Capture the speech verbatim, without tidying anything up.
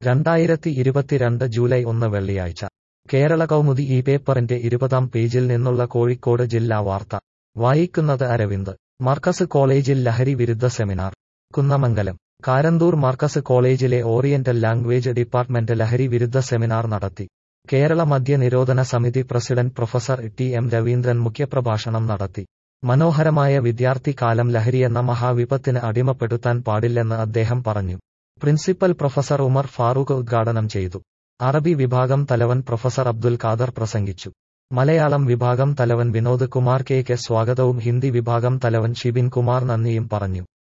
രണ്ടായിരത്തി ഇരുപത്തിരണ്ട് ജൂലൈ ഒന്ന് വെള്ളിയാഴ്ച കേരള കൗമുദി ഈ പേപ്പറിന്റെ ഇരുപതാം പേജിൽ നിന്നുള്ള കോഴിക്കോട് ജില്ലാ വാർത്ത വായിക്കുന്നത് അരവിന്ദ്. മർക്കസ് കോളേജിൽ ലഹരി വിരുദ്ധ സെമിനാർ. കുന്നമംഗലം കാരന്തൂർ മർക്കസ് കോളേജിലെ ഓറിയന്റൽ ലാംഗ്വേജ് ഡിപ്പാർട്ട്മെന്റ് ലഹരി വിരുദ്ധ സെമിനാർ നടത്തി. കേരള മദ്യ നിരോധന സമിതി president professor T M Raveendran മുഖ്യപ്രഭാഷണം നടത്തി. മനോഹരമായ വിദ്യാർത്ഥി കാലം ലഹരിയെന്ന മഹാവിപത്തിന് അടിമപ്പെടുത്താൻ പാടില്ലെന്ന് അദ്ദേഹം പറഞ്ഞു. പ്രിൻസിപ്പൽ പ്രൊഫസർ ഉമർ ഫാറൂഖ് ഉദ്ഘാടനം ചെയ്തു. അറബി വിഭാഗം തലവൻ പ്രൊഫസർ അബ്ദുൽ ഖാദർ പ്രസംഗിച്ചു. മലയാളം വിഭാഗം തലവൻ വിനോദ് കുമാർ കെ കെ സ്വാഗതവും ഹിന്ദി വിഭാഗം തലവൻ ഷിബിൻ കുമാർ നന്ദിയും പറഞ്ഞു.